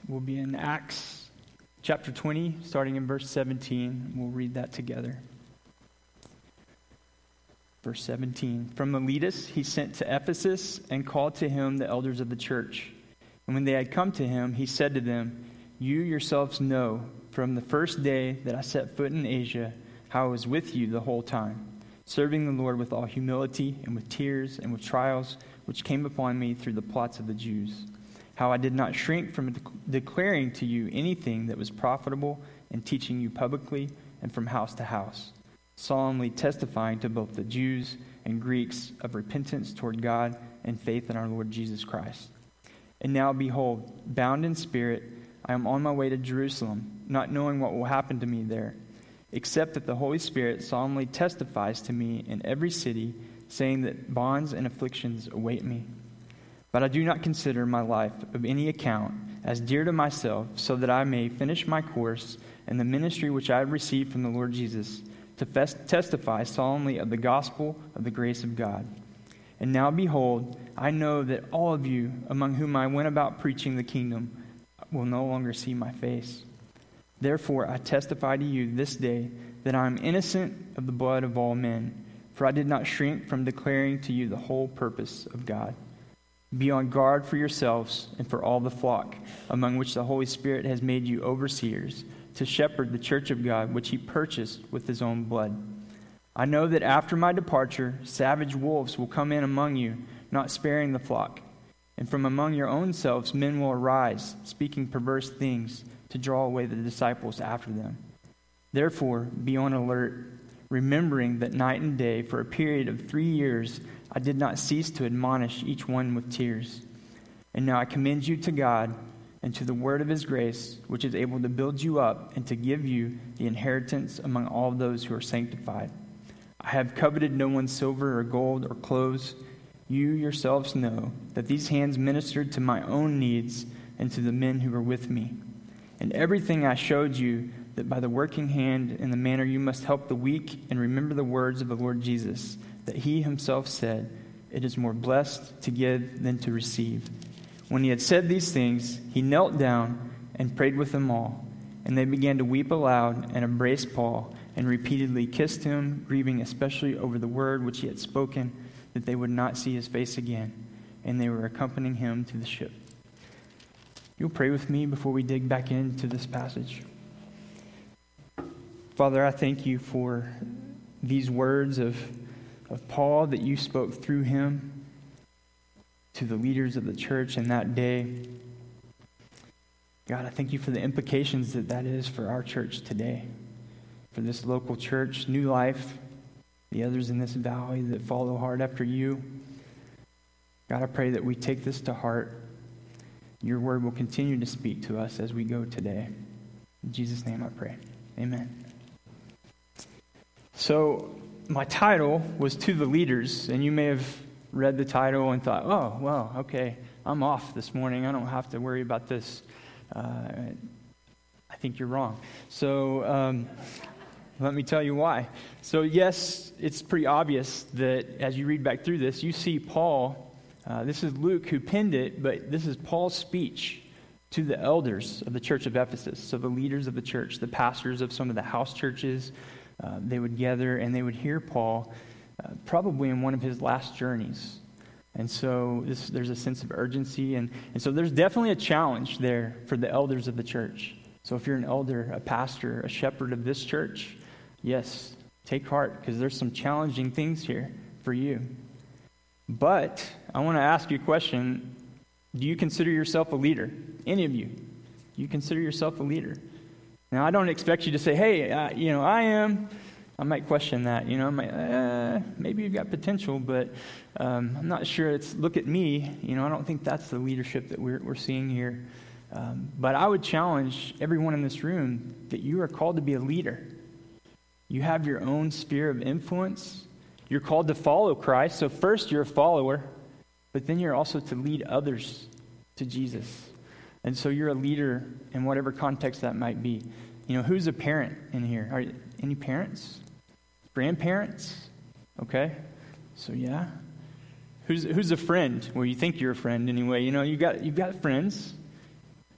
We'll be in Acts chapter 20, starting in verse 17. We'll read that together. Verse 17. From Miletus he sent to Ephesus and called to him the elders of the church. And when they had come to him, he said to them, "You yourselves know from the first day that I set foot in Asia how I was with you the whole time, serving the Lord with all humility and with tears and with trials which came upon me through the plots of the Jews. How I did not shrink from declaring to you anything that was profitable and teaching you publicly and from house to house, solemnly testifying to both the Jews and Greeks of repentance toward God and faith in our Lord Jesus Christ. And now behold, bound in spirit, I am on my way to Jerusalem, not knowing what will happen to me there, except that the Holy Spirit solemnly testifies to me in every city, saying that bonds and afflictions await me. But I do not consider my life of any account as dear to myself, so that I may finish my course and the ministry which I have received from the Lord Jesus, to testify solemnly of the gospel of the grace of God. And now behold, I know that all of you among whom I went about preaching the kingdom will no longer see my face. Therefore I testify to you this day that I am innocent of the blood of all men, for I did not shrink from declaring to you the whole purpose of God. Be on guard for yourselves and for all the flock, among which the Holy Spirit has made you overseers, to shepherd the church of God, which he purchased with his own blood. I know that after my departure, savage wolves will come in among you, not sparing the flock. And from among your own selves men will arise, speaking perverse things, to draw away the disciples after them. Therefore, be on alert, remembering that night and day, for a period of 3 years, I did not cease to admonish each one with tears. And now I commend you to God and to the word of his grace, which is able to build you up and to give you the inheritance among all those who are sanctified. I have coveted no one's silver or gold or clothes. You yourselves know that these hands ministered to my own needs and to the men who were with me. And everything I showed you, that by the working hand in the manner you must help the weak, and remember the words of the Lord Jesus, that he himself said, "It is more blessed to give than to receive." When he had said these things, he knelt down and prayed with them all. And they began to weep aloud and embrace Paul and repeatedly kissed him, grieving especially over the word which he had spoken, that they would not see his face again. And they were accompanying him to the ship. You'll pray with me before we dig back into this passage. Father, I thank you for these words of Paul that you spoke through him to the leaders of the church in that day. God, I thank you for the implications that is for our church today, for this local church, New Life, the others in this valley that follow hard after you. God, I pray that we take this to heart. Your word will continue to speak to us as we go today. In Jesus' name I pray. Amen. So, my title was To the Leaders, and you may have read the title and thought, oh, well, okay, I'm off this morning. I don't have to worry about this. I think you're wrong. So, let me tell you why. So, yes, it's pretty obvious that as you read back through this, you see Paul. This is Luke who penned it, but this is Paul's speech to the elders of the church of Ephesus, so the leaders of the church, the pastors of some of the house churches. They would gather and they would hear Paul probably in one of his last journeys. And so there's a sense of urgency. And so there's definitely a challenge there for the elders of the church. So if you're an elder, a pastor, a shepherd of this church, yes, take heart, because there's some challenging things here for you. But I want to ask you a question. Do you consider yourself a leader? Any of you? Do you consider yourself a leader? Now, I don't expect you to say, hey, I am. I might question that. Maybe you've got potential, but I'm not sure. Look at me. I don't think that's the leadership that we're seeing here. But I would challenge everyone in this room that you are called to be a leader. You have your own sphere of influence. You're called to follow Christ. So first you're a follower, but then you're also to lead others to Jesus. And so you're a leader in whatever context that might be. Who's a parent in here? Are any parents? Grandparents? Okay. So yeah. Who's a friend? Well, you think you're a friend anyway. You've got friends.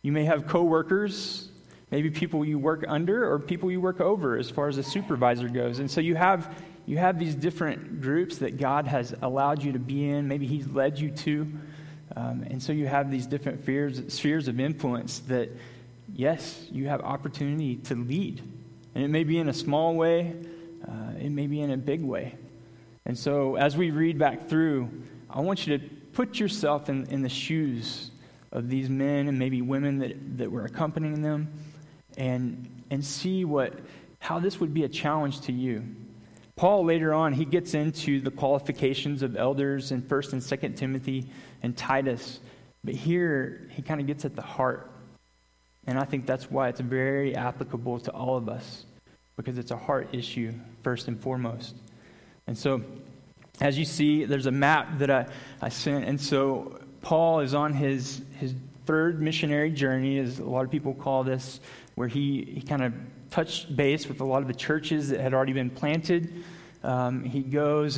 You may have coworkers, maybe people you work under or people you work over as far as a supervisor goes. And so you have these different groups that God has allowed you to be in. Maybe he's led you to. And so you have these different spheres of influence that, yes, you have opportunity to lead. And it may be in a small way. It may be in a big way. And so as we read back through, I want you to put yourself in the shoes of these men and maybe women that were accompanying them and see how this would be a challenge to you. Paul, later on, he gets into the qualifications of elders in 1 and 2 Timothy and Titus. But here, he kind of gets at the heart. And I think that's why it's very applicable to all of us, because it's a heart issue, first and foremost. And so, as you see, there's a map that I sent. And so, Paul is on his third missionary journey, as a lot of people call this, where he kind of touched base with a lot of the churches that had already been planted. He goes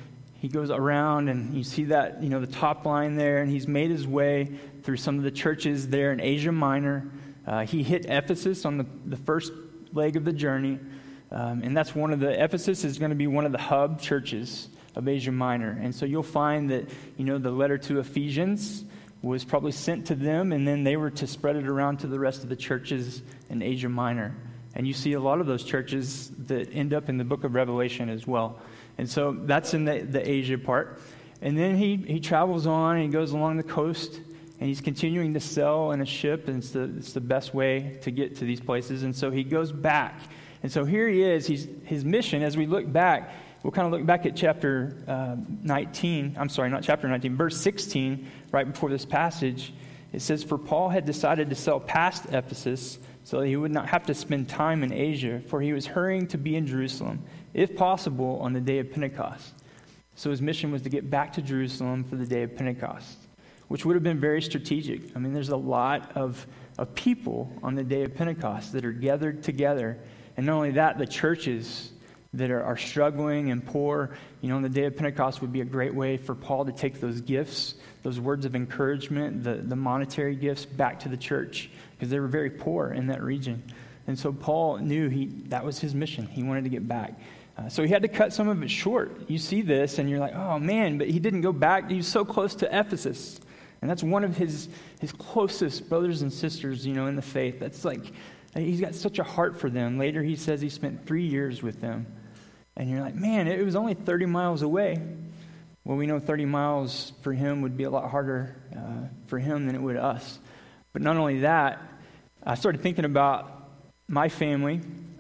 around, and you see that, the top line there, and he's made his way through some of the churches there in Asia Minor. He hit Ephesus on the first leg of the journey, and that's Ephesus is going to be one of the hub churches of Asia Minor. And so you'll find that, the letter to Ephesians was probably sent to them, and then they were to spread it around to the rest of the churches in Asia Minor. And you see a lot of those churches that end up in the book of Revelation as well. And so that's in the Asia part. And then he travels on, and he goes along the coast, and he's continuing to sell in a ship, and it's the best way to get to these places. And so he goes back. And so here he is. His mission, as we look back, we'll kind of look back at chapter 19. I'm sorry, not chapter 19, verse 16, right before this passage. It says, "For Paul had decided to sail past Ephesus so that he would not have to spend time in Asia, for he was hurrying to be in Jerusalem, if possible, on the day of Pentecost." So his mission was to get back to Jerusalem for the day of Pentecost, which would have been very strategic. I mean, there's a lot of people on the day of Pentecost that are gathered together. And not only that, the churches that are struggling and poor, on the day of Pentecost would be a great way for Paul to take those gifts, those words of encouragement, the monetary gifts back to the church, because they were very poor in that region. And so Paul knew that was his mission. He wanted to get back. So he had to cut some of it short. You see this, and you're like, oh man, but he didn't go back. He was so close to Ephesus. And that's one of his closest brothers and sisters, in the faith. That's like, he's got such a heart for them. Later he says he spent 3 years with them. And you're like, man, it was only 30 miles away. Well, we know 30 miles for him would be a lot harder for him than it would us. But not only that, I started thinking about my family.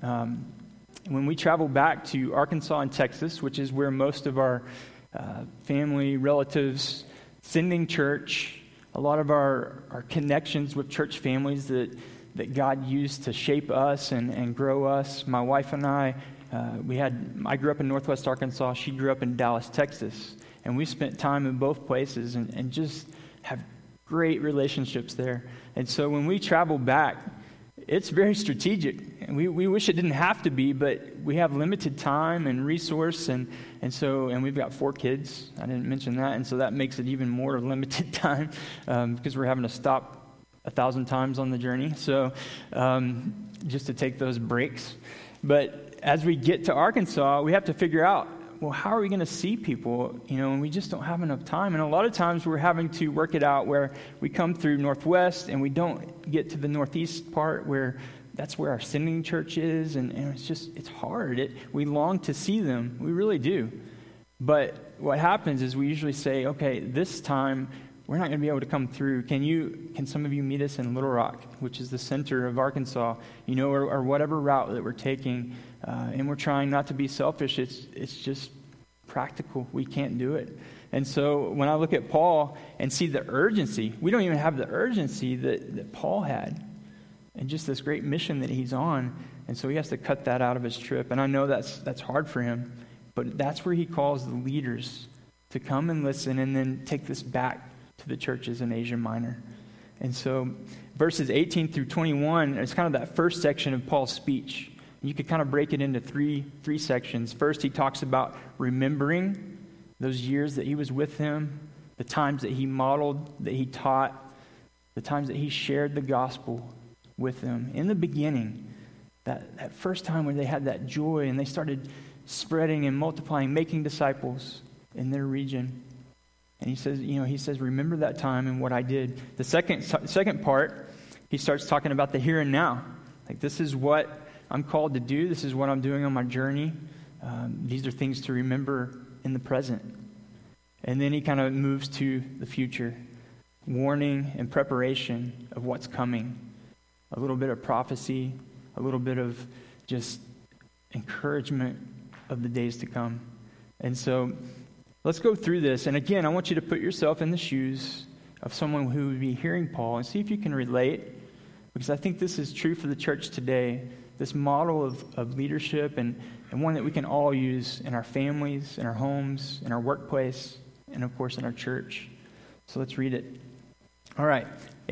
When we traveled back to Arkansas and Texas, which is where most of our family, relatives, sending church, a lot of our connections with church families that God used to shape us and grow us. My wife and I grew up in Northwest Arkansas. She grew up in Dallas, Texas. And we spent time in both places and just have great relationships there. And so when we travel back, it's very strategic. And we wish it didn't have to be, but we have limited time and resource. And we've got 4 kids. I didn't mention that. And so that makes it even more limited time because we're having to stop 1,000 times on the journey. So just to take those breaks. But as we get to Arkansas, we have to figure out, well, how are we going to see people, and we just don't have enough time. And a lot of times we're having to work it out where we come through Northwest and we don't get to the Northeast part where that's where our sending church is. And it's hard. We long to see them. We really do. But what happens is we usually say, okay, this time we're not going to be able to come through. Can some of you meet us in Little Rock, which is the center of Arkansas, or whatever route that we're taking, and we're trying not to be selfish. It's just practical. We can't do it. And so when I look at Paul and see the urgency, we don't even have the urgency that Paul had, and just this great mission that he's on. And so he has to cut that out of his trip. And I know that's hard for him, but that's where he calls the leaders to come and listen and then take this back to the churches in Asia Minor. And so verses 18 through 21 is kind of that first section of Paul's speech. You could kind of break it into three sections. First, he talks about remembering those years that he was with him, the times that he modeled, that he taught, the times that he shared the gospel with them. In the beginning, that first time when they had that joy and they started spreading and multiplying, making disciples in their region. And he says, remember that time and what I did. The second part, he starts talking about the here and now. Like, this is what I'm called to do. This is what I'm doing on my journey. These are things to remember in the present. And then he kind of moves to the future, warning and preparation of what's coming. A little bit of prophecy, a little bit of just encouragement of the days to come. And so let's go through this. And again, I want you to put yourself in the shoes of someone who would be hearing Paul and see if you can relate, because I think this is true for the church today. This model of leadership and one that we can all use in our families, in our homes, in our workplace, and of course in our church. So let's read it. All right,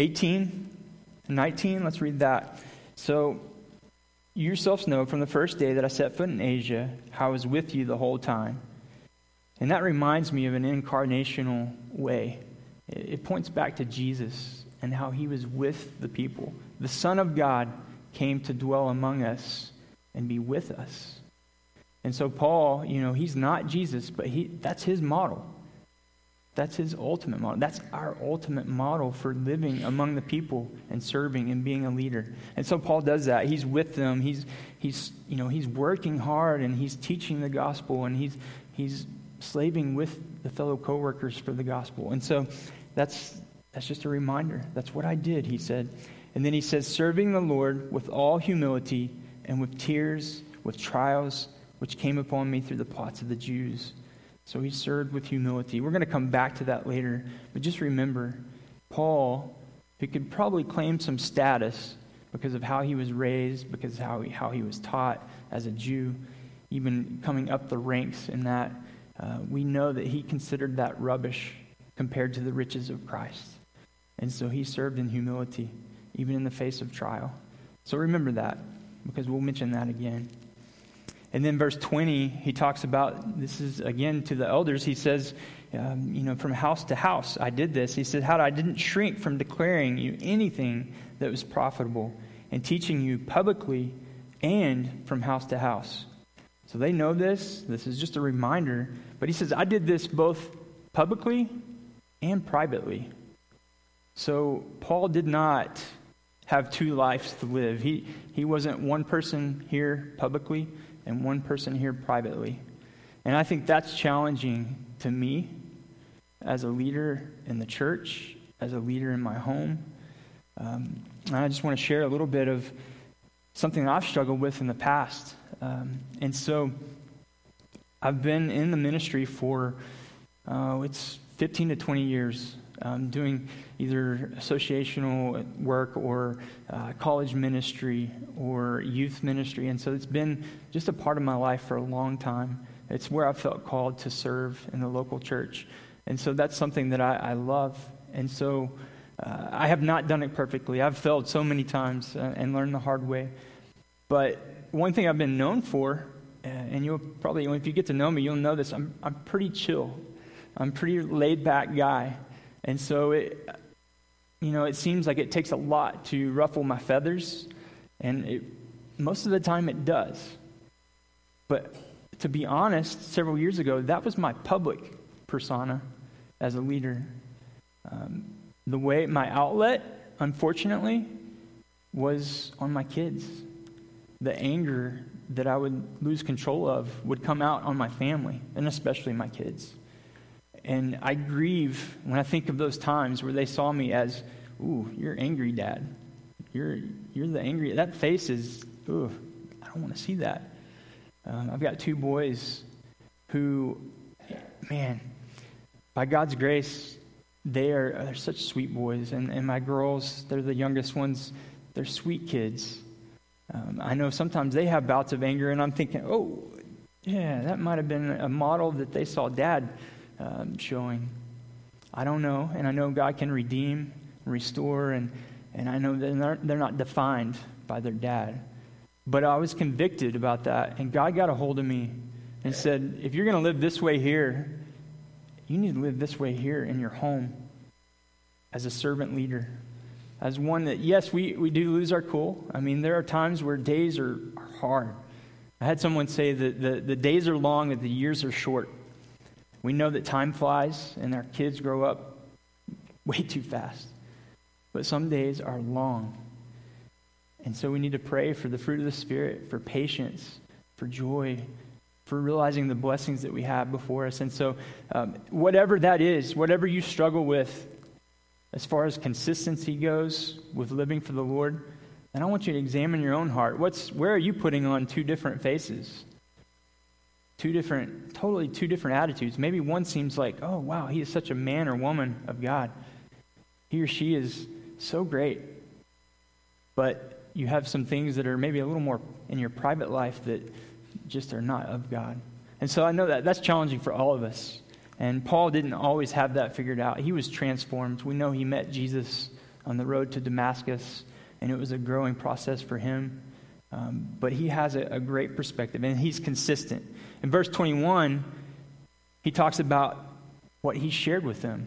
18 and 19, let's read that. So, you yourselves know from the first day that I set foot in Asia, how I was with you the whole time. And that reminds me of an incarnational way. It points back to Jesus and how he was with the people. The Son of God came to dwell among us and be with us. And so Paul, he's not Jesus, but that's his model. That's his ultimate model. That's our ultimate model for living among the people and serving and being a leader. And so Paul does that. He's with them. He's working hard and he's teaching the gospel and he's slaving with the fellow co-workers for the gospel. And so that's just a reminder. That's what I did, he said. And then he says, serving the Lord with all humility and with tears, with trials, which came upon me through the plots of the Jews. So he served with humility. We're going to come back to that later. But just remember, Paul, who could probably claim some status because of how he was raised, because of how he was taught as a Jew, even coming up the ranks in that, we know that he considered that rubbish compared to the riches of Christ. And so he served in humility, even in the face of trial. So remember that, because we'll mention that again. And then verse 20, he talks about, this is again to the elders, he says, from house to house, I did this. He said, how I didn't shrink from declaring you anything that was profitable and teaching you publicly and from house to house. So they know this. This is just a reminder. But he says, I did this both publicly and privately. So Paul did not have two lives to live. He wasn't one person here publicly and one person here privately. And I think that's challenging to me as a leader in the church, as a leader in my home. And I just want to share a little bit of something I've struggled with in the past. And so I've been in the ministry for, it's 15 to 20 years, doing either associational work or college ministry or youth ministry. And so it's been just a part of my life for a long time. It's where I felt called to serve in the local church. And so that's something that I love. And so I have not done it perfectly. I've failed so many times and learned the hard way. But one thing I've been known for, and you'll probably, if you get to know me, you'll know this, I'm pretty chill. I'm a pretty laid-back guy. And so it seems like it takes a lot to ruffle my feathers, and most of the time it does. But to be honest, several years ago, that was my public persona as a leader. The way my outlet, unfortunately, was on my kids. The anger that I would lose control of would come out on my family, and especially my kids. And I grieve when I think of those times where they saw me as, ooh, you're angry, Dad. You're the angry. That face is, ooh, I don't want to see that. I've got two boys who, man, by God's grace, they're such sweet boys. And my girls, they're the youngest ones. They're sweet kids. I know sometimes they have bouts of anger, and I'm thinking, oh, yeah, that might have been a model that they saw Dad showing. I don't know, and I know God can redeem, restore, and I know that they're not defined by their dad. But I was convicted about that, and God got a hold of me and said, if you're going to live this way here, you need to live this way here in your home as a servant leader. as one that, yes, we do lose our cool. I mean, there are times where days are hard. I had someone say that the days are long and the years are short. We know that time flies and our kids grow up way too fast. But some days are long. And so we need to pray for the fruit of the Spirit, for patience, for joy, for realizing the blessings that we have before us. And so whatever that is, whatever you struggle with, as far as consistency goes with living for the Lord, and I want you to examine your own heart. Where are you putting on two different faces? Totally two different attitudes. Maybe one seems like, oh, wow, he is such a man or woman of God. He or she is so great. But you have some things that are maybe a little more in your private life that just are not of God. And so I know that that's challenging for all of us. And Paul didn't always have that figured out. He was transformed. We know he met Jesus on the road to Damascus, and it was a growing process for him. But he has a great perspective, and he's consistent. In verse 21, he talks about what he shared with them.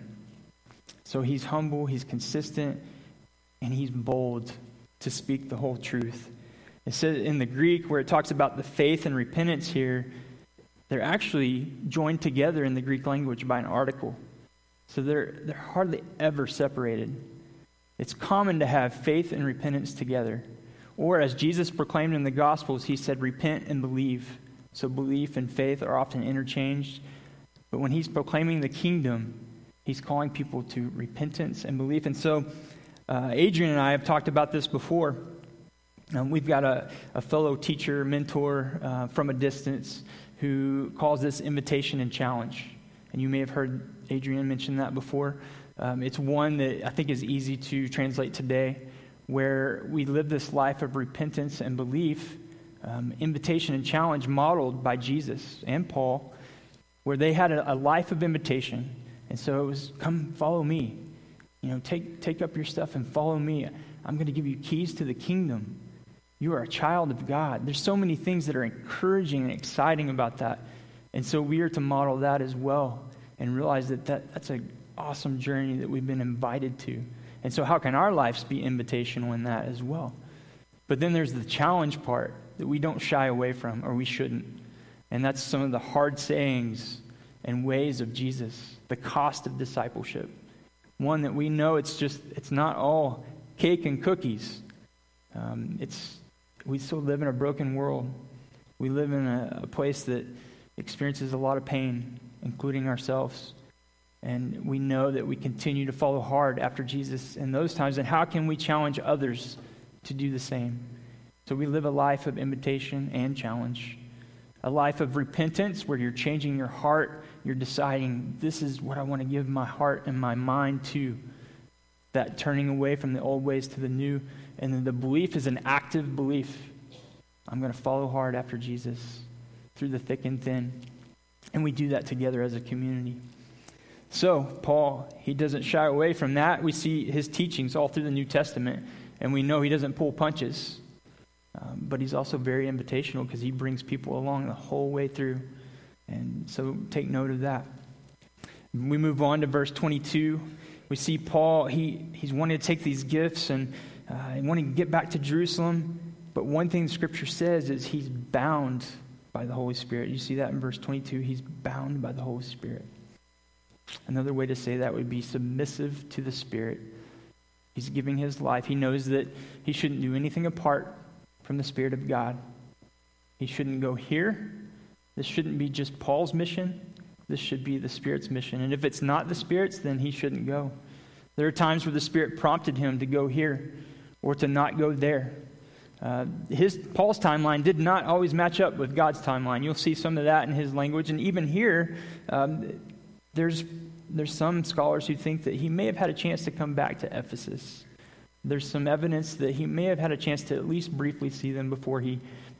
So he's humble, he's consistent, and he's bold to speak the whole truth. It says in the Greek, where it talks about the faith and repentance here, they're actually joined together in the Greek language by an article. So they're hardly ever separated. It's common to have faith and repentance together. Or as Jesus proclaimed in the Gospels, he said, repent and believe. So belief and faith are often interchanged. But when he's proclaiming the kingdom, he's calling people to repentance and belief. And so Adrian and I have talked about this before. We've got a fellow teacher, mentor from a distance who calls this invitation and challenge. And you may have heard Adrian mention that before. It's one that I think is easy to translate today, where we live this life of repentance and belief, invitation and challenge modeled by Jesus and Paul, where they had a life of invitation. And so it was, come follow me. Take up your stuff and follow me. I'm going to give you keys to the kingdom. You are a child of God. There's so many things that are encouraging and exciting about that. And so we are to model that as well and realize that's an awesome journey that we've been invited to. And so how can our lives be invitational in that as well? But then there's the challenge part that we don't shy away from, or we shouldn't. And that's some of the hard sayings and ways of Jesus, the cost of discipleship. One that we know it's not all cake and cookies. We still live in a broken world. We live in a place that experiences a lot of pain, including ourselves. And we know that we continue to follow hard after Jesus in those times. And how can we challenge others to do the same? So we live a life of invitation and challenge. A life of repentance where you're changing your heart. You're deciding, this is what I want to give my heart and my mind to. That turning away from the old ways to the new. And then the belief is an active belief. I'm going to follow hard after Jesus through the thick and thin. And we do that together as a community. So, Paul, he doesn't shy away from that. We see his teachings all through the New Testament. And we know he doesn't pull punches. But he's also very invitational because he brings people along the whole way through. And so take note of that. We move on to verse 22. We see Paul, he's wanting to take these gifts and wanting to get back to Jerusalem. But one thing Scripture says is he's bound by the Holy Spirit. You see that in verse 22. He's bound by the Holy Spirit. Another way to say that would be submissive to the Spirit. He's giving his life. He knows that he shouldn't do anything apart from the Spirit of God. He shouldn't go here. This shouldn't be just Paul's mission. This should be the Spirit's mission. And if it's not the Spirit's, then he shouldn't go. There are times where the Spirit prompted him to go here or to not go there. Paul's timeline did not always match up with God's timeline. You'll see some of that in his language. And even here, there's some scholars who think that he may have had a chance to come back to Ephesus. There's some evidence that he may have had a chance to at least briefly see them before he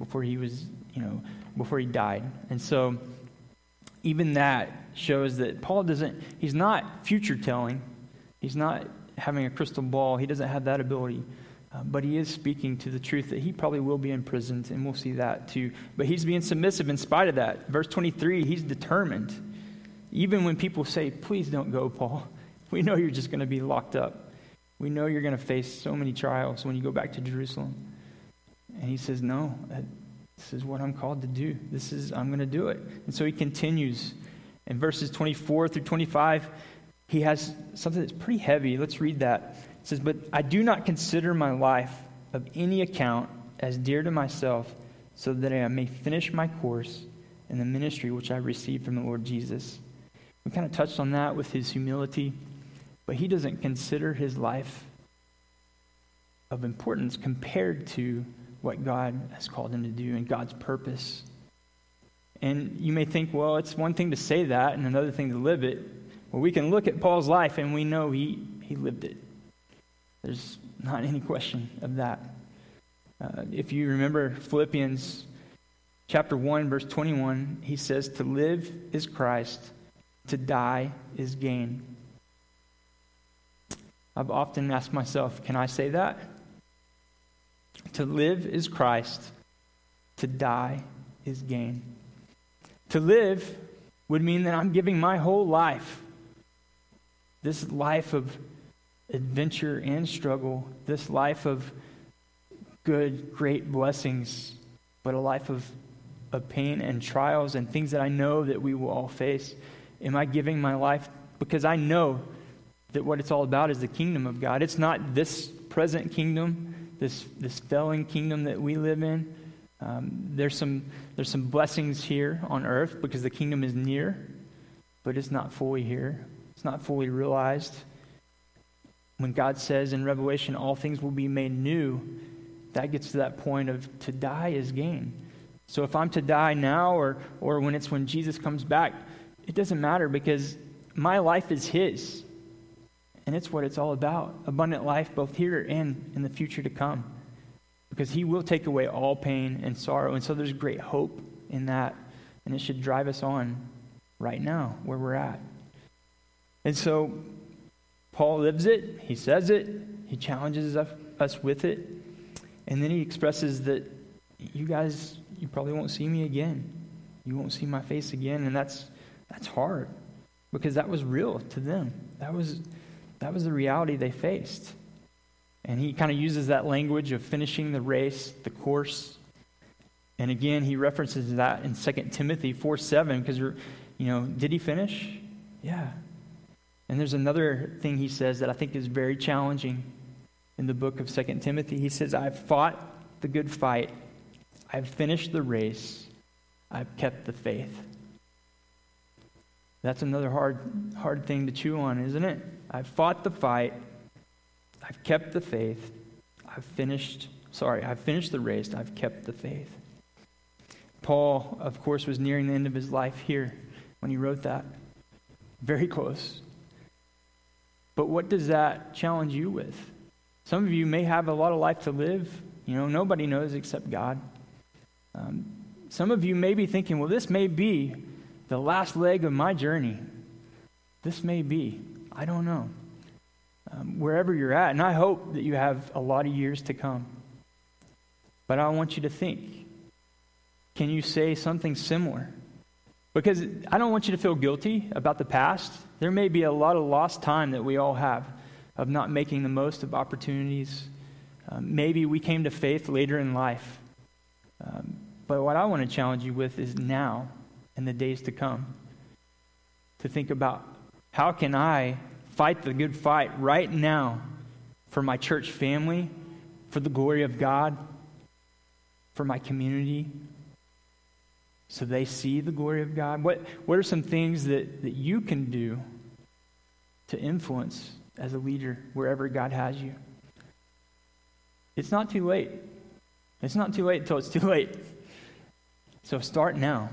died. And so even that shows that Paul he's not future telling. He's not having a crystal ball. He doesn't have that ability. But he is speaking to the truth that he probably will be imprisoned, and we'll see that too. But he's being submissive in spite of that. Verse 23, he's determined. Even when people say, please don't go, Paul. We know you're just going to be locked up. We know you're going to face so many trials when you go back to Jerusalem. And he says, no, this is what I'm called to do. I'm going to do it. And so he continues. In verses 24 through 25, he has something that's pretty heavy. Let's read that. It says, but I do not consider my life of any account as dear to myself, so that I may finish my course in the ministry which I received from the Lord Jesus. We kind of touched on that with his humility, but he doesn't consider his life of importance compared to what God has called him to do and God's purpose. And you may think, well, it's one thing to say that and another thing to live it. Well, we can look at Paul's life and we know he lived it. There's not any question of that. If you remember Philippians chapter 1, verse 21, he says, to live is Christ, to die is gain. I've often asked myself, can I say that? To live is Christ, to die is gain. To live would mean that I'm giving my whole life, this life of adventure and struggle, this life of good, great blessings, but a life of pain and trials and things that I know that we will all face. Am I giving my life? Because I know that what it's all about is the kingdom of God. It's not this present kingdom, this failing kingdom that we live in. There's some blessings here on earth because the kingdom is near, but it's not fully here. It's not fully realized. When God says in Revelation, all things will be made new, that gets to that point of to die is gain. So if I'm to die now or when Jesus comes back, it doesn't matter because my life is his. And it's what it's all about. Abundant life both here and in the future to come. Because he will take away all pain and sorrow. And so there's great hope in that. And it should drive us on right now where we're at. And so Paul lives it. He says it. He challenges us with it. And then he expresses that you guys, you probably won't see me again. You won't see my face again. And that's hard because that was real to them. That was the reality they faced. And he kind of uses that language of finishing the race, the course. And again, he references that in 2 Timothy 4:7 because did he finish? Yeah. And there's another thing he says that I think is very challenging in the book of 2 Timothy. He says, I've fought the good fight. I've finished the race. I've kept the faith. That's another hard thing to chew on, isn't it? I've fought the fight. I've kept the faith. I've finished the race. I've kept the faith. Paul, of course, was nearing the end of his life here when he wrote that. Very close. But what does that challenge you with? Some of you may have a lot of life to live. Nobody knows except God. Some of you may be thinking, well, this may be the last leg of my journey. This may be. I don't know. Wherever you're at, and I hope that you have a lot of years to come. But I want you to think, can you say something similar? Because I don't want you to feel guilty about the past. There may be a lot of lost time that we all have of not making the most of opportunities. Maybe we came to faith later in life. But what I want to challenge you with is now and the days to come. To think about how can I fight the good fight right now for my church family, for the glory of God, for my community, so they see the glory of God? What are some things that you can do to influence as a leader wherever God has you? It's not too late. It's not too late until it's too late. So start now.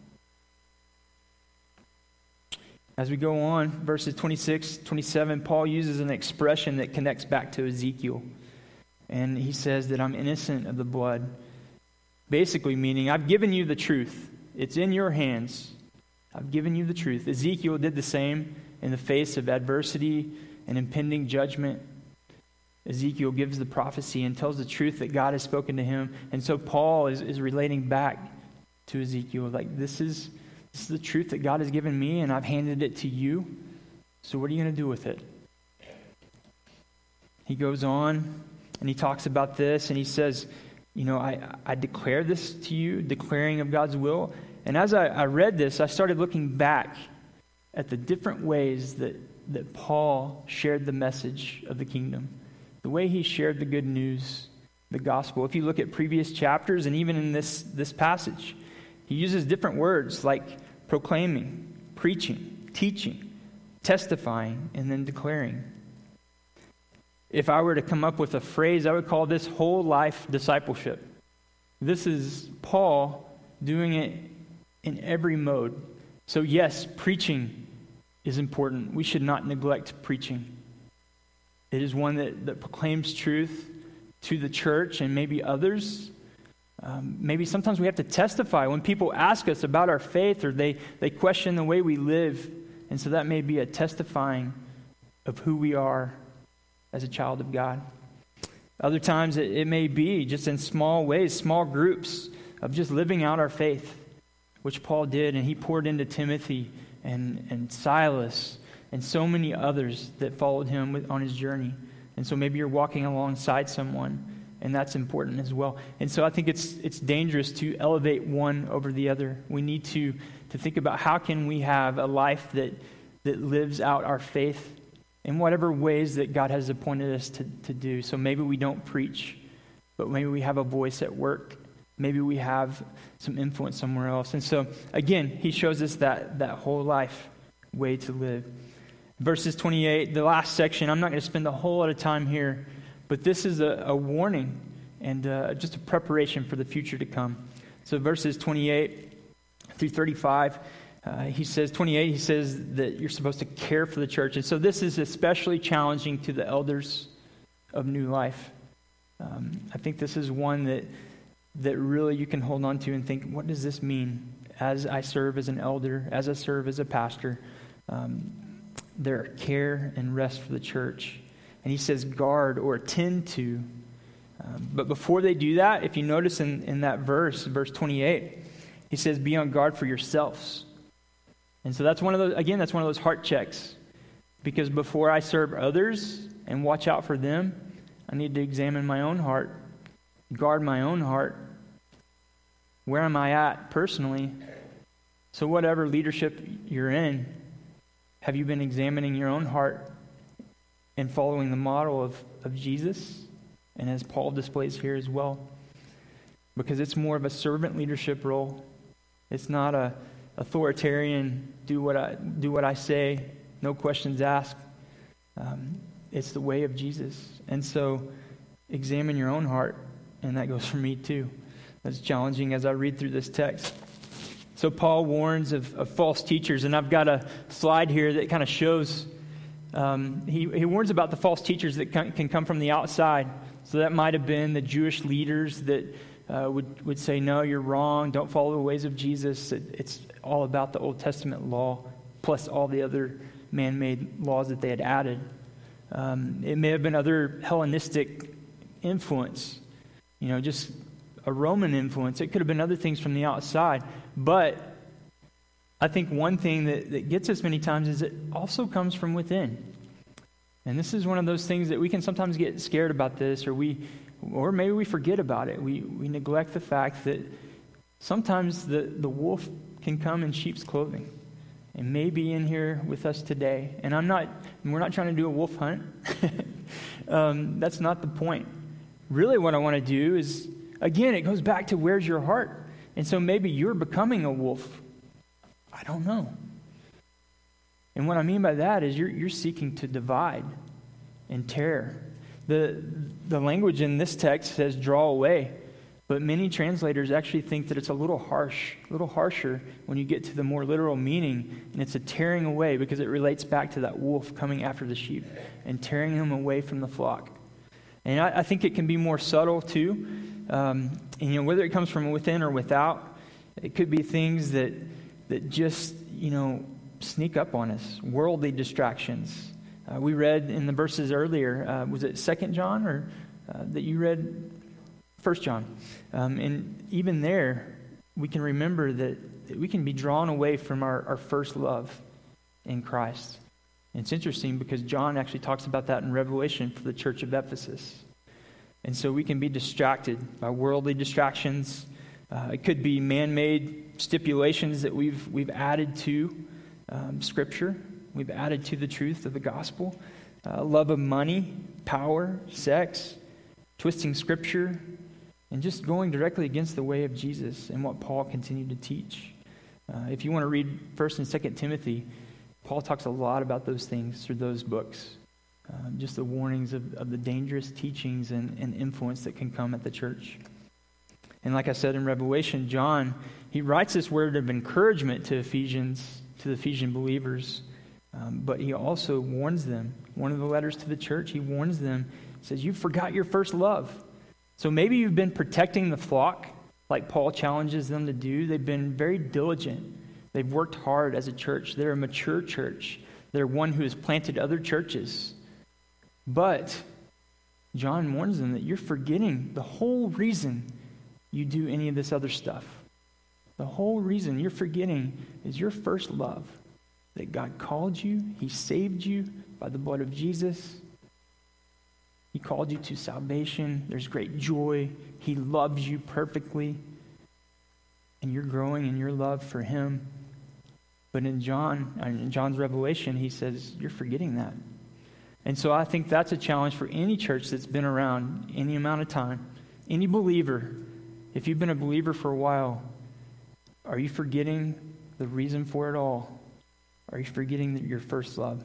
As we go on, verses 26, 27, Paul uses an expression that connects back to Ezekiel. And he says that I'm innocent of the blood. Basically meaning, I've given you the truth. It's in your hands. I've given you the truth. Ezekiel did the same in the face of adversity and impending judgment. Ezekiel gives the prophecy and tells the truth that God has spoken to him. And so Paul is relating back to Ezekiel. Like, this is the truth that God has given me, and I've handed it to you. So what are you going to do with it? he goes on and he talks about this and he says, I declare this to you, declaring of God's will. And as I read this, I started looking back at the different ways that Paul shared the message of the kingdom, the way he shared the good news, the gospel. If you look at previous chapters and even in this passage, he uses different words like proclaiming, preaching, teaching, testifying, and then declaring. If I were to come up with a phrase, I would call this whole life discipleship. This is Paul doing it in every mode. So yes, preaching is important. We should not neglect preaching. It is one that proclaims truth to the church and maybe others. Maybe sometimes we have to testify when people ask us about our faith or they question the way we live. And so that may be a testifying of who we are as a child of God. Other times it may be just in small ways, small groups of just living out our faith, which Paul did, and he poured into Timothy and Silas and so many others that followed him on his journey. And so maybe you're walking alongside someone, and that's important as well. And so I think it's dangerous to elevate one over the other. We need to think about how can we have a life that lives out our faith in whatever ways that God has appointed us to do. So maybe we don't preach, but maybe we have a voice at work. Maybe we have some influence somewhere else. And so, again, he shows us that whole life way to live. Verses 28, the last section, I'm not going to spend a whole lot of time here, but this is a warning and just a preparation for the future to come. So verses 28 through 35, he says that you're supposed to care for the church. And so this is especially challenging to the elders of New Life. I think this is one that really you can hold on to and think, what does this mean as I serve as an elder, as I serve as a pastor? There are care and rest for the church. And he says guard or attend to. But before they do that, if you notice in that verse 28, he says be on guard for yourselves. And so that's one of those heart checks. Because before I serve others and watch out for them, I need to examine my own heart, guard my own heart. Where am I at personally? So whatever leadership you're in, have you been examining your own heart and following the model of Jesus? And as Paul displays here as well. Because it's more of a servant leadership role. It's not a authoritarian, do what I say, no questions asked. It's the way of Jesus. And so examine your own heart. And that goes for me too. That's challenging as I read through this text. So Paul warns of false teachers, and I've got a slide here that kind of shows, he warns about the false teachers that can come from the outside. So that might have been the Jewish leaders that would say, no, you're wrong, don't follow the ways of Jesus. It's all about the Old Testament law, plus all the other man-made laws that they had added. It may have been other Hellenistic influence, just a Roman influence. It could have been other things from the outside. But I think one thing that gets us many times is it also comes from within. And this is one of those things that we can sometimes get scared about this, or maybe we forget about it. We neglect the fact that sometimes the wolf can come in sheep's clothing and may be in here with us today. And we're not trying to do a wolf hunt. That's not the point. Really what I want to do is, again, it goes back to where's your heart? And so maybe you're becoming a wolf. I don't know. And what I mean by that is you're seeking to divide and tear. The language in this text says draw away, but many translators actually think that it's a little harsher when you get to the more literal meaning, and it's a tearing away because it relates back to that wolf coming after the sheep and tearing them away from the flock. And I think it can be more subtle too. And whether it comes from within or without, it could be things that just sneak up on us, worldly distractions. We read in the verses earlier, was it 2 John or that you read 1 John? And even there, we can remember that we can be drawn away from our first love in Christ. And it's interesting because John actually talks about that in Revelation for the church of Ephesus. And so we can be distracted by worldly distractions. It could be man-made stipulations that we've added to Scripture. We've added to the truth of the gospel. Love of money, power, sex, twisting Scripture, and just going directly against the way of Jesus and what Paul continued to teach. If you want to read 1st and 2nd Timothy, Paul talks a lot about those things through those books. Just the warnings of the dangerous teachings and influence that can come at the church. And like I said in Revelation, John, he writes this word of encouragement to the Ephesian believers, but he also warns them. One of the letters to the church, he warns them, says, you forgot your first love. So maybe you've been protecting the flock like Paul challenges them to do. They've been very diligent. They've worked hard as a church. They're a mature church. They're one who has planted other churches. But John warns them that you're forgetting the whole reason you do any of this other stuff. The whole reason you're forgetting is your first love. That God called you. He saved you by the blood of Jesus. He called you to salvation. There's great joy. He loves you perfectly. And you're growing in your love for him. But in John's Revelation, he says, you're forgetting that. And so I think that's a challenge for any church that's been around any amount of time. Any believer, if you've been a believer for a while, are you forgetting the reason for it all? Are you forgetting your first love?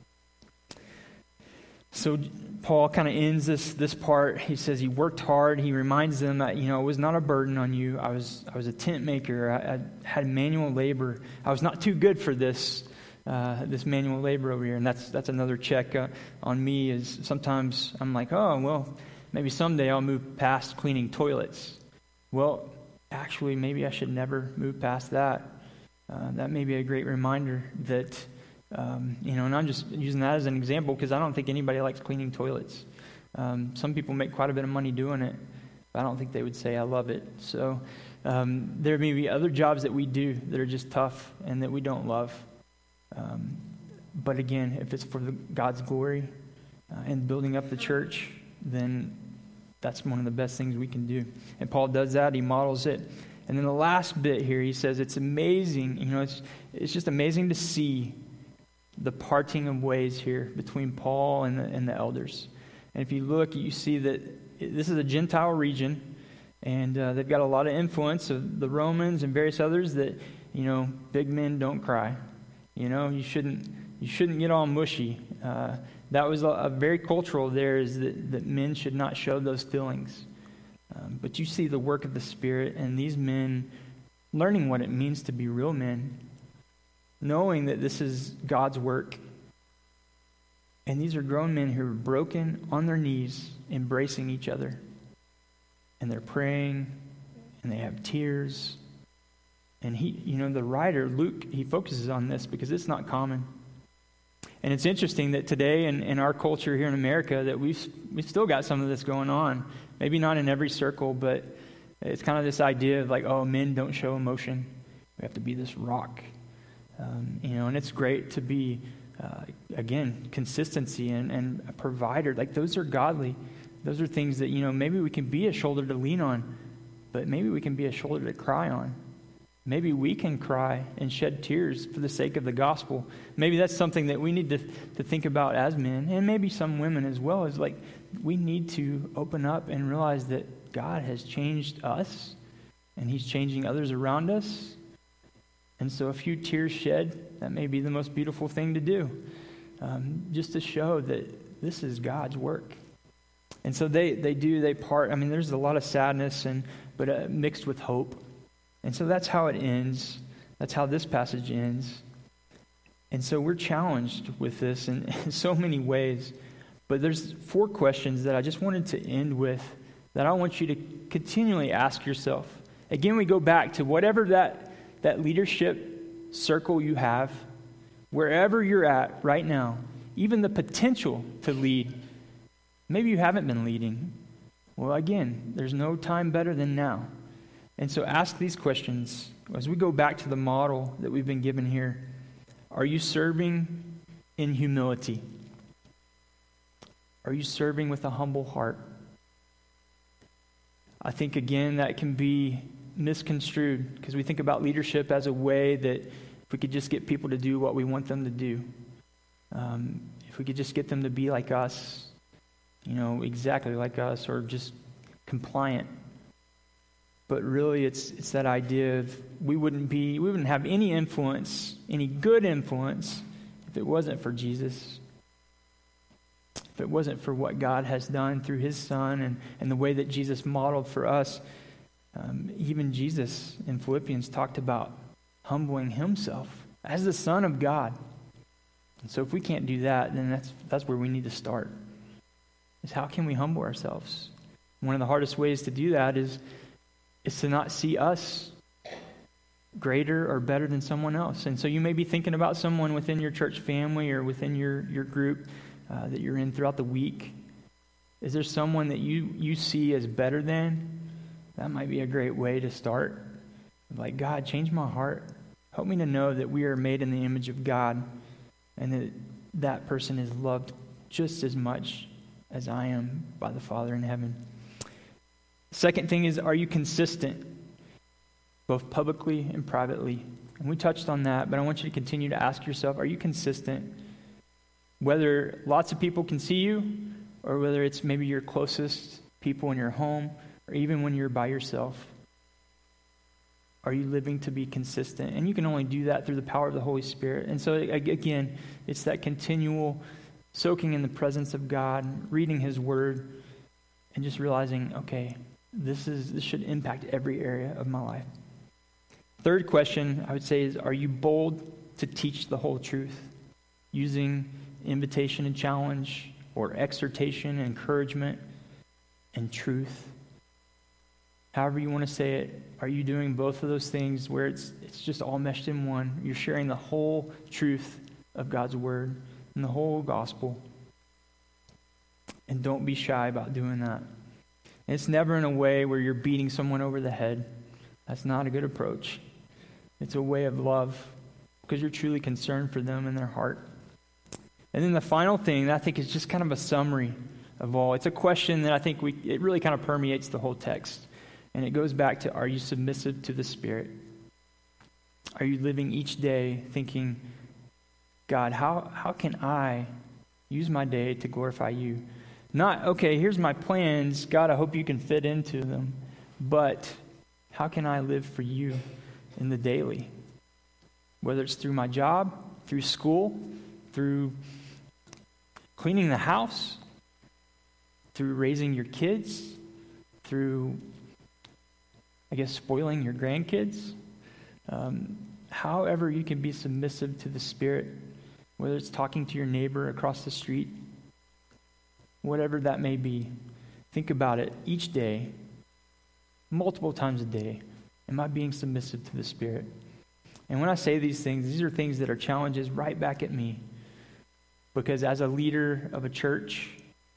So Paul kind of ends this part. He says he worked hard. He reminds them that, it was not a burden on you. I was a tent maker. I had manual labor. I was not too good for this manual labor over here. And that's another check on me is sometimes I'm like, oh, well, maybe someday I'll move past cleaning toilets. Well, actually, maybe I should never move past that. That may be a great reminder that, and I'm just using that as an example because I don't think anybody likes cleaning toilets. Some people make quite a bit of money doing it, but I don't think they would say I love it. So there may be other jobs that we do that are just tough and that we don't love. But again, if it's for God's glory and building up the church, then that's one of the best things we can do. And Paul does that. He models it. And then the last bit here, he says it's amazing. It's just amazing to see the parting of ways here between Paul and the elders. And if you look, you see that this is a Gentile region, and they've got a lot of influence of the Romans and various others that, big men don't cry. You shouldn't get all mushy. That was a very cultural there is that men should not show those feelings. But you see the work of the Spirit and these men learning what it means to be real men, knowing that this is God's work. And these are grown men who are broken on their knees, embracing each other. And they're praying, and they have tears. And the writer, Luke, he focuses on this because it's not common. And it's interesting that today in our culture here in America that we've still got some of this going on. Maybe not in every circle, but it's kind of this idea of like, oh, men don't show emotion. We have to be this rock. And it's great to be, again, consistency and a provider. Like those are godly. Those are things that, maybe we can be a shoulder to lean on, but maybe we can be a shoulder to cry on. Maybe we can cry and shed tears for the sake of the gospel. Maybe that's something that we need to think about as men, and maybe some women as well, is like we need to open up and realize that God has changed us, and he's changing others around us. And so a few tears shed, that may be the most beautiful thing to do, just to show that this is God's work. And so they part. I mean, there's a lot of sadness, but mixed with hope. And so that's how it ends. That's how this passage ends. And so we're challenged with this in so many ways. But there's 4 questions that I just wanted to end with that I want you to continually ask yourself. Again, we go back to whatever that leadership circle you have, wherever you're at right now, even the potential to lead. Maybe you haven't been leading. Well, again, there's no time better than now. And so ask these questions as we go back to the model that we've been given here. Are you serving in humility? Are you serving with a humble heart? I think, again, that can be misconstrued because we think about leadership as a way that if we could just get people to do what we want them to do, if we could just get them to be like us, exactly like us, or just compliant. But really, it's that idea of we wouldn't have any influence, any good influence, if it wasn't for Jesus. If it wasn't for what God has done through his Son and the way that Jesus modeled for us. Even Jesus in Philippians talked about humbling himself as the Son of God. And so if we can't do that, then that's where we need to start. Is how can we humble ourselves? One of the hardest ways to do that is to not see us greater or better than someone else. And so you may be thinking about someone within your church family or within your group that you're in throughout the week. Is there someone that you see as better than? That might be a great way to start. Like, God, change my heart. Help me to know that we are made in the image of God and that person is loved just as much as I am by the Father in heaven. Second thing is, are you consistent, both publicly and privately? And we touched on that, but I want you to continue to ask yourself, are you consistent? Whether lots of people can see you, or whether it's maybe your closest people in your home, or even when you're by yourself. Are you living to be consistent? And you can only do that through the power of the Holy Spirit. And so, again, it's that continual soaking in the presence of God, reading his word, and just realizing, okay, this should impact every area of my life. Third question, I would say, is are you bold to teach the whole truth? Using invitation and challenge, or exhortation, encouragement, and truth. However you want to say it, are you doing both of those things where it's just all meshed in one? You're sharing the whole truth of God's word and the whole gospel. And don't be shy about doing that. And it's never in a way where you're beating someone over the head. That's not a good approach. It's a way of love because you're truly concerned for them and their heart. And then the final thing that I think is just kind of a summary of all. It's a question that I think it really kind of permeates the whole text. And it goes back to, are you submissive to the Spirit? Are you living each day thinking, God, how can I use my day to glorify you? Not, okay, here's my plans. God, I hope you can fit into them. But how can I live for you in the daily? Whether it's through my job, through school, through cleaning the house, through raising your kids, through, I guess, spoiling your grandkids. However you can be submissive to the Spirit, whether it's talking to your neighbor across the street, whatever that may be, think about it each day, multiple times a day. Am I being submissive to the Spirit? And when I say these are things that are challenges right back at me. Because as a leader of a church,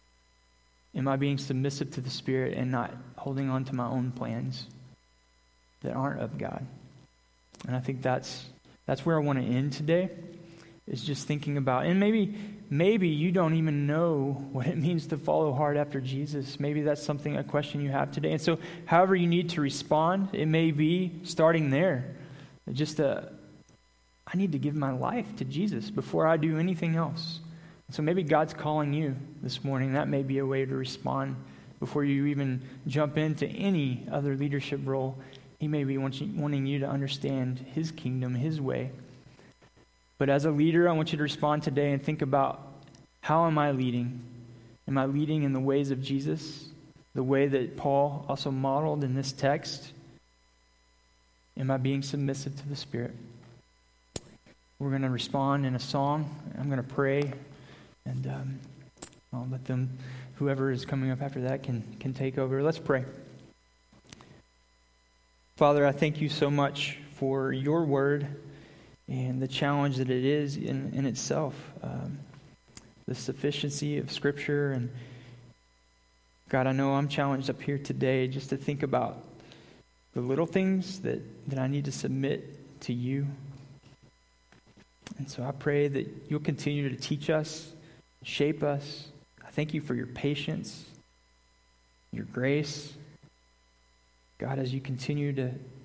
am I being submissive to the Spirit and not holding on to my own plans that aren't of God? And I think that's where I want to end today, is just thinking about, and maybe you don't even know what it means to follow hard after Jesus. Maybe that's a question you have today. And so however you need to respond, it may be starting there. I need to give my life to Jesus before I do anything else. So maybe God's calling you this morning. That may be a way to respond before you even jump into any other leadership role. He may be wanting you to understand his kingdom, his way. But as a leader, I want you to respond today and think about, how am I leading? Am I leading in the ways of Jesus? The way that Paul also modeled in this text? Am I being submissive to the Spirit? We're going to respond in a song. I'm going to pray. And I'll let them, whoever is coming up after that, can take over. Let's pray. Father, I thank you so much for your word and the challenge that it is in itself. The sufficiency of Scripture. And God, I know I'm challenged up here today just to think about the little things that I need to submit to you. And so I pray that you'll continue to teach us, shape us. I thank you for your patience, your grace. God, as you continue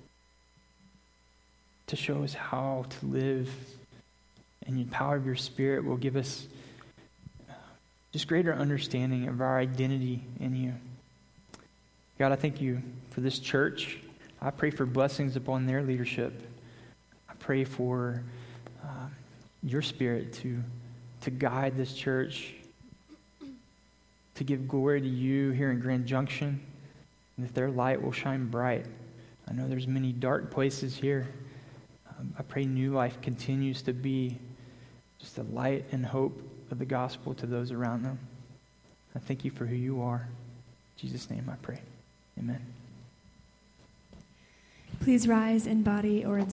to show us how to live, and the power of your Spirit will give us just greater understanding of our identity in you. God, I thank you for this church. I pray for blessings upon their leadership. I pray for your Spirit to guide this church, to give glory to you here in Grand Junction, and that their light will shine bright. I know there's many dark places here. I pray New Life continues to be just a light and hope of the gospel to those around them. I thank you for who you are. In Jesus' name I pray. Amen. Please rise in body or in